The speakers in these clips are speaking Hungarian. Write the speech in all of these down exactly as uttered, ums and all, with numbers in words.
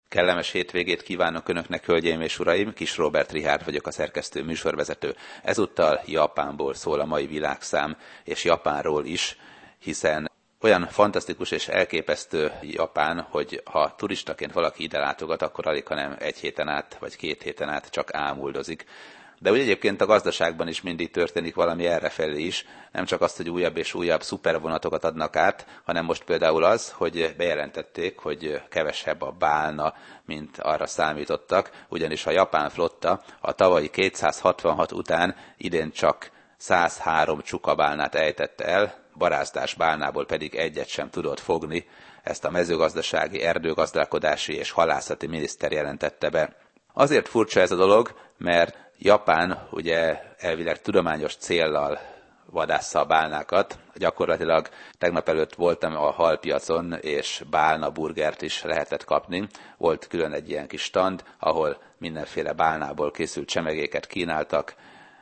Kellemes hétvégét kívánok Önöknek, hölgyeim és uraim! Kis Róbert Richárd vagyok, a szerkesztő műsorvezető. Ezúttal Japánból szól a mai világszám, és Japánról is, hiszen olyan fantasztikus és elképesztő Japán, hogy ha turistaként valaki ide látogat, akkor alig, hanem egy héten át, vagy két héten át csak ámuldozik. De úgy egyébként a gazdaságban is mindig történik valami errefelé is, nem csak azt, hogy újabb és újabb szupervonatokat adnak át, hanem most például az, hogy bejelentették, hogy kevesebb a bálna, mint arra számítottak, ugyanis a japán flotta a tavalyi kétszázhatvanhat után idén csak százhárom csukabálnát ejtett el, barázdás bálnából pedig egyet sem tudott fogni. Ezt a mezőgazdasági, erdőgazdálkodási és halászati miniszter jelentette be. Azért furcsa ez a dolog, mert Japán ugye elvileg tudományos céllal vadásza a bálnákat. Gyakorlatilag tegnap előtt voltam a halpiacon, és bálna burgert is lehetett kapni. Volt külön egy ilyen kis stand, ahol mindenféle bálnából készült csemegéket kínáltak,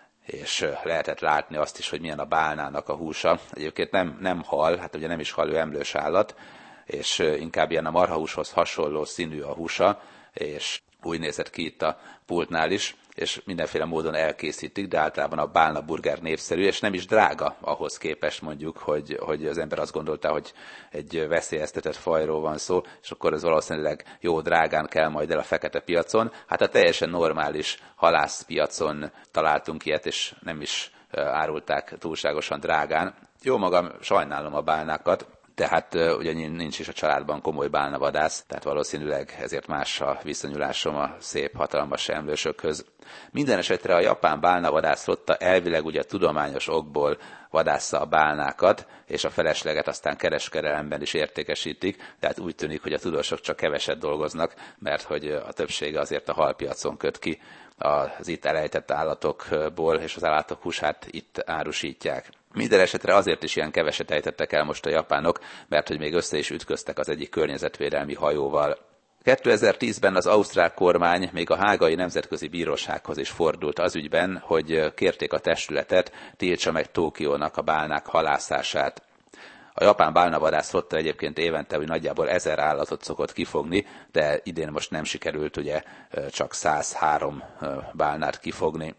és lehetett látni azt is, hogy milyen a bálnának a húsa. Egyébként nem, nem hal, hát ugye nem is hal, ő emlős állat, és inkább ilyen a marhahúshoz hasonló színű a húsa, és úgy nézett ki itt a pultnál is, és mindenféle módon elkészítik, de általában a bálna burger népszerű, és nem is drága ahhoz képest mondjuk, hogy, hogy az ember azt gondolta, hogy egy veszélyeztetett fajról van szó, és akkor ez valószínűleg jó drágán kell majd el a fekete piacon. Hát a teljesen normális halászpiacon találtunk ilyet, és nem is árulták túlságosan drágán. Jó magam, sajnálom a bálnákat, tehát ugye nincs is a családban komoly bálnavadász, tehát valószínűleg ezért más a viszonyulásom a szép, hatalmas emlősökhöz. Minden esetre a japán bálnavadász flotta elvileg ugye tudományos okból vadásza a bálnákat, és a felesleget aztán kereskedelemben is értékesítik, tehát úgy tűnik, hogy a tudósok csak keveset dolgoznak, mert hogy a többsége azért a halpiacon köt ki az itt elejtett állatokból, és az állatok húsát itt árusítják. Minden esetre azért is ilyen keveset ejtettek el most a japánok, mert hogy még össze is ütköztek az egyik környezetvédelmi hajóval. kétezer-tízben az ausztrál kormány még a Hágai Nemzetközi Bírósághoz is fordult az ügyben, hogy kérték a testületet, tiltsa meg Tokiónak a bálnák halászását. A japán bálnavadász flotta egyébként évente hogy nagyjából ezer állatot szokott kifogni, de idén most nem sikerült ugye csak százhárom bálnát kifogni.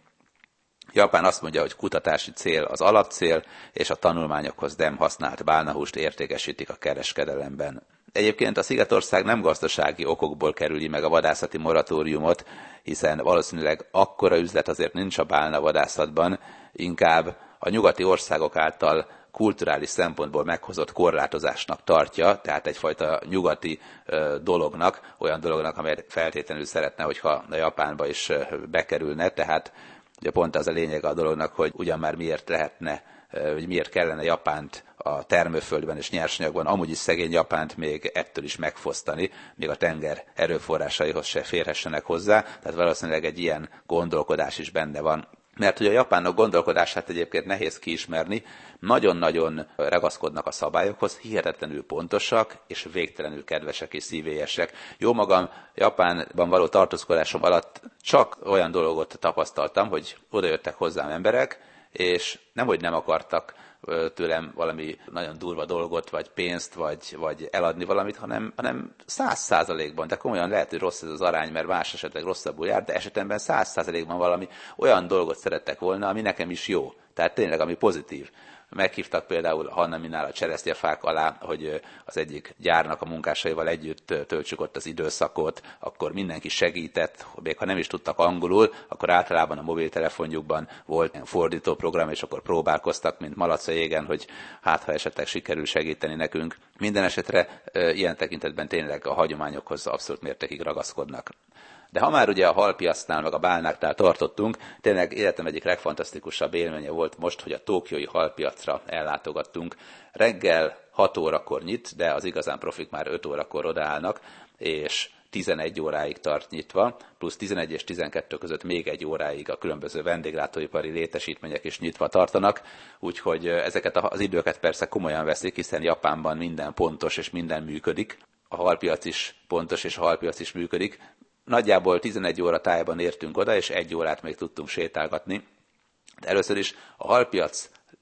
Japán azt mondja, hogy kutatási cél az alapcél, és a tanulmányokhoz nem használt bálnahúst értékesítik a kereskedelemben. Egyébként a Szigetország nem gazdasági okokból kerüli meg a vadászati moratóriumot, hiszen valószínűleg akkora üzlet azért nincs a bálnavadászatban, inkább a nyugati országok által kulturális szempontból meghozott korlátozásnak tartja, tehát egyfajta nyugati ö, dolognak, olyan dolognak, amely feltétlenül szeretne, hogyha a Japánba is ö, bekerülne, tehát ugye pont az a lényeg a dolognak, hogy ugyan már miért lehetne, hogy miért kellene Japánt a termőföldben és nyersanyagban, amúgy is szegény Japánt még ettől is megfosztani, még a tenger erőforrásaihoz se férhessenek hozzá, tehát valószínűleg egy ilyen gondolkodás is benne van. Mert hogy a japánok gondolkodását egyébként nehéz kiismerni, nagyon-nagyon ragaszkodnak a szabályokhoz, hihetetlenül pontosak, és végtelenül kedvesek és szívélyesek. Jó magam, Japánban való tartózkodásom alatt csak olyan dolgot tapasztaltam, hogy odajöttek hozzám emberek, és nemhogy nem akartak tőlem valami nagyon durva dolgot, vagy pénzt, vagy, vagy eladni valamit, hanem, hanem száz százalékban, de komolyan lehet, hogy rossz ez az arány, mert más esetleg rosszabbul jár, de esetemben száz százalékban valami olyan dolgot szerettek volna, ami nekem is jó. Tehát tényleg, ami pozitív. Meghívtak például Hannaminál a cseresznyefák alá, hogy az egyik gyárnak a munkásaival együtt töltsük ott az időszakot, akkor mindenki segített, még ha nem is tudtak angolul, akkor általában a mobiltelefonjukban volt egy fordító program, és akkor próbálkoztak, mint malac a jégen, hogy hát ha esetleg sikerül segíteni nekünk. Minden esetre ilyen tekintetben tényleg a hagyományokhoz abszolút mértékig ragaszkodnak. De ha már ugye a halpiacnál, meg a bálnáknál tartottunk, tényleg életem egyik legfantasztikusabb élménye volt most, hogy a tokiói halpiacra ellátogattunk. Reggel hat órakor nyit, de az igazán profik már öt órakor odaállnak, és tizenegy óráig tart nyitva, plusz tizenegy és tizenkettő között még egy óráig a különböző vendéglátóipari létesítmények is nyitva tartanak, úgyhogy ezeket az időket persze komolyan veszik, hiszen Japánban minden pontos és minden működik. A halpiac is pontos és a halpiac is működik. Nagyjából tizenegy óra tájban értünk oda, és egy órát még tudtunk sétálgatni. De először is a halpiac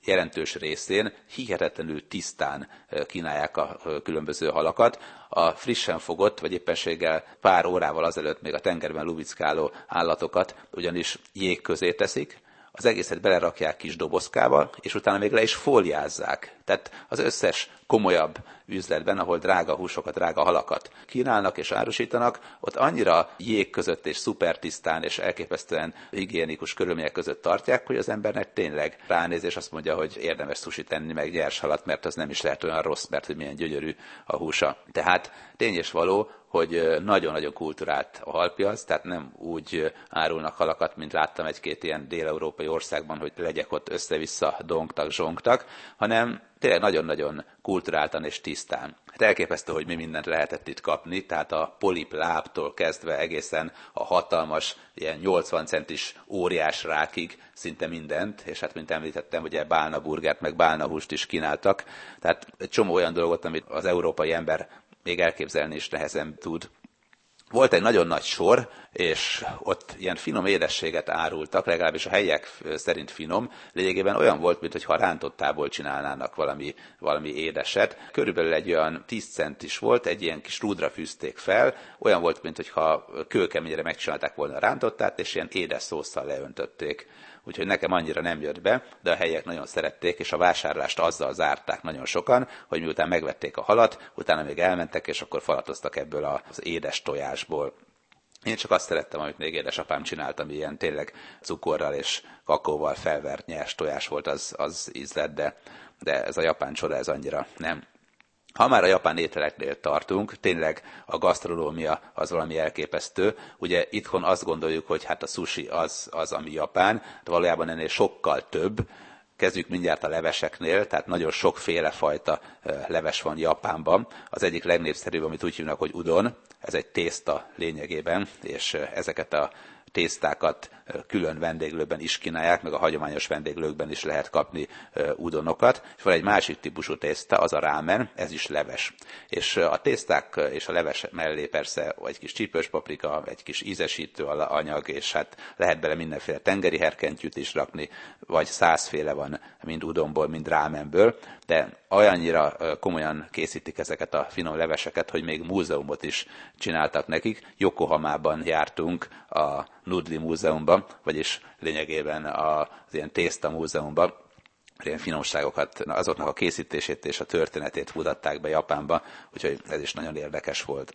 jelentős részén hihetetlenül tisztán kínálják a különböző halakat. A frissen fogott, vagy éppenséggel pár órával azelőtt még a tengerben lubickáló állatokat ugyanis jég közé teszik, az egészet belerakják kis dobozkába, és utána még le is fóliázzák. Tehát az összes komolyabb üzletben, ahol drága húsokat, drága halakat kínálnak és árusítanak, ott annyira jég között és szupertisztán és elképesztően higiénikus körülmények között tartják, hogy az embernek tényleg ránéz, és azt mondja, hogy érdemes susit enni, meg gyers halat, mert az nem is lehet olyan rossz, mert hogy milyen gyönyörű a húsa. Tehát tény és való, hogy nagyon-nagyon kulturált a halpiac, tehát nem úgy árulnak halakat, mint láttam egy-két ilyen dél-európai országban, hogy legyek ott össze-vissza dongtak, zsongtak, hanem tényleg nagyon-nagyon kulturáltan és tisztán. Hát elképesztő, hogy mi mindent lehetett itt kapni, tehát a polip lábtól kezdve egészen a hatalmas, ilyen nyolcvan centis óriás rákig szinte mindent, és hát mint említettem, ugye bálna burgert, meg bálna húst is kínáltak, tehát egy csomó olyan dolgot, amit az európai ember még elképzelni is nehezen tud. Volt egy nagyon nagy sor, és ott ilyen finom édességet árultak, legalábbis a helyiek szerint finom. Lényegében olyan volt, mintha rántottából csinálnának valami, valami édeset. Körülbelül egy olyan tíz centis volt, egy ilyen kis rúdra fűzték fel, olyan volt, mintha kőkeményre megcsinálták volna a rántottát, és ilyen édes szósszal leöntötték. Úgyhogy nekem annyira nem jött be, de a helyiek nagyon szerették, és a vásárlást azzal zárták nagyon sokan, hogy miután megvették a halat, utána még elmentek, és akkor falatoztak ebből az édes tojásból. Én csak azt szerettem, amit még édesapám csinált, ami ilyen tényleg cukorral és kakaóval felvert nyers tojás volt, az, az ízlett, de, de ez a japán csoda, ez annyira nem. Ha már a japán ételeknél tartunk, tényleg a gasztronómia az valami elképesztő. Ugye itthon azt gondoljuk, hogy hát a sushi az, az ami japán, de valójában ennél sokkal több. Kezdjük mindjárt a leveseknél, tehát nagyon sokféle fajta leves van Japánban. Az egyik legnépszerűbb, amit úgy hívnak, hogy udon, ez egy tészta lényegében, és ezeket a tésztákat külön vendéglőben is kínálják, meg a hagyományos vendéglőkben is lehet kapni udonokat. És van egy másik típusú tészta, az a rámen, ez is leves. És a tészták és a leves mellé persze egy kis csípős paprika, egy kis ízesítő anyag, és hát lehet bele mindenféle tengeri herkentyűt is rakni, vagy százféle van, mind udonból, mind rámenből, de olyannyira komolyan készítik ezeket a finom leveseket, hogy még múzeumot is csináltak nekik. Yokohamában jártunk a Nudli múzeumban, vagyis lényegében az ilyen tészta múzeumban, ilyen finomságokat, azoknak a készítését és a történetét mutatták be Japánba, úgyhogy ez is nagyon érdekes volt.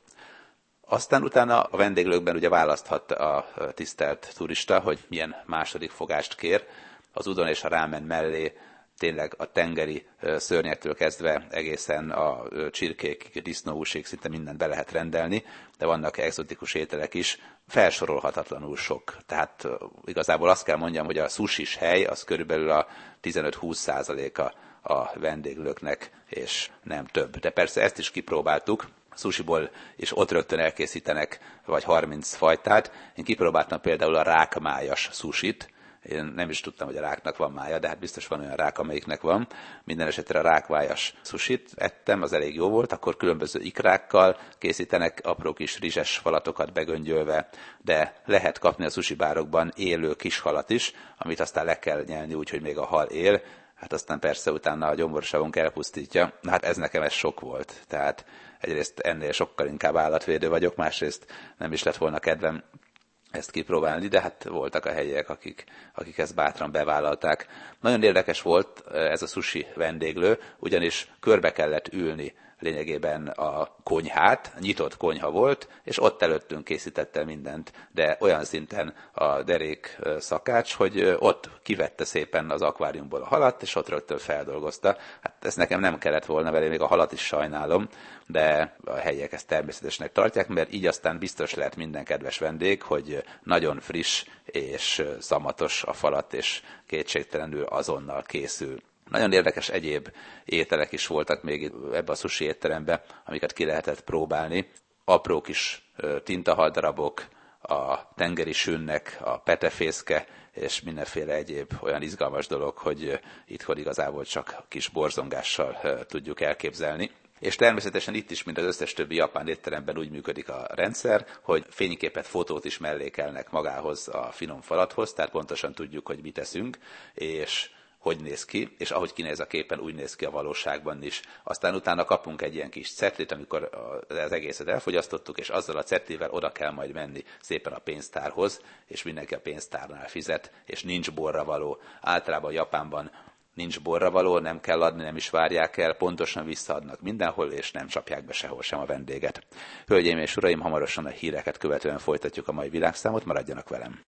Aztán utána a vendéglőkben ugye választhat a tisztelt turista, hogy milyen második fogást kér. Az udon és a rámen mellé tényleg a tengeri szörnyektől kezdve egészen a csirkék, disznóhúsig szinte mindent be lehet rendelni, de vannak egzotikus ételek is, felsorolhatatlanul sok. Tehát igazából azt kell mondjam, hogy a sushis hely az körülbelül a tizenöt-húsz százaléka a vendéglőknek, és nem több. De persze ezt is kipróbáltuk, sushiból is ott rögtön elkészítenek vagy harminc fajtát. Én kipróbáltam például a rákmájas sushit. Én nem is tudtam, hogy a ráknak van mája, de hát biztos van olyan rák, amelyiknek van. Minden esetre a rákvájas sushit ettem, az elég jó volt, akkor különböző ikrákkal készítenek apró kis rizses falatokat begöngyölve, de lehet kapni a sushi bárokban élő kis halat is, amit aztán le kell nyelni úgy, hogy még a hal él, hát aztán persze utána a gyomborsavunk elpusztítja. Na hát ez nekem ez sok volt, tehát egyrészt ennél sokkal inkább állatvédő vagyok, másrészt nem is lett volna kedvem ezt kipróbálni, de hát voltak a helyiek, akik, akik ezt bátran bevállalták. Nagyon érdekes volt ez a sushi vendéglő, ugyanis körbe kellett ülni lényegében a konyhát, nyitott konyha volt, és ott előttünk készített el mindent, de olyan szinten a derék szakács, hogy ott kivette szépen az akváriumból a halat, és ott rögtön feldolgozta. Hát ezt nekem nem kellett volna vele, még a halat is sajnálom, de a helyiek ezt természetesnek tartják, mert így aztán biztos lehet minden kedves vendég, hogy nagyon friss és szamatos a falat, és kétségtelenül azonnal készül. Nagyon érdekes egyéb ételek is voltak még ebbe a sushi étterembe, amiket ki lehetett próbálni. Apró kis tintahaldarabok, a tengeri sünnek, a petefészke, és mindenféle egyéb olyan izgalmas dolog, hogy itthon igazából csak kis borzongással tudjuk elképzelni. És természetesen itt is, mint az összes többi japán étteremben úgy működik a rendszer, hogy fényképet, fotót is mellékelnek magához a finom falathoz, tehát pontosan tudjuk, hogy mit eszünk, és hogy néz ki, és ahogy kinéz a képen, úgy néz ki a valóságban is. Aztán utána kapunk egy ilyen kis cetlit, amikor az egészet elfogyasztottuk, és azzal a cetlivel oda kell majd menni szépen a pénztárhoz, és mindenki a pénztárnál fizet, és nincs borravaló. Általában Japánban nincs borravaló, nem kell adni, nem is várják el, pontosan visszaadnak mindenhol, és nem csapják be sehol sem a vendéget. Hölgyeim és uraim, hamarosan a híreket követően folytatjuk a mai világszámot, maradjanak velem!